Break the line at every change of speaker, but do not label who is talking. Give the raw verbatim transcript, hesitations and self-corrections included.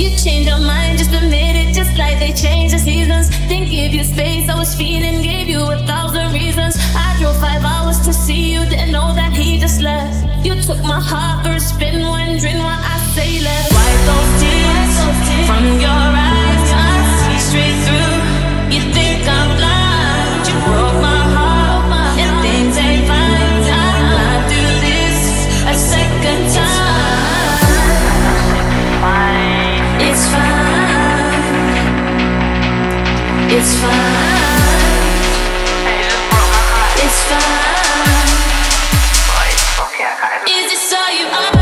You change your mind, just admit it, just like they change the seasons. Then give you space, I was feeling, gave you a thousand reasons. I drove five hours to see you, didn't know that he just left. You took my heart for a spin, wondering why I say less. Wipe those tears from your eyes, I see straight through. You think I'm blind, you broke my heart, and things ain't fine. I might do this a second time. It's fine, it's fine, it's fine. Is this all you are?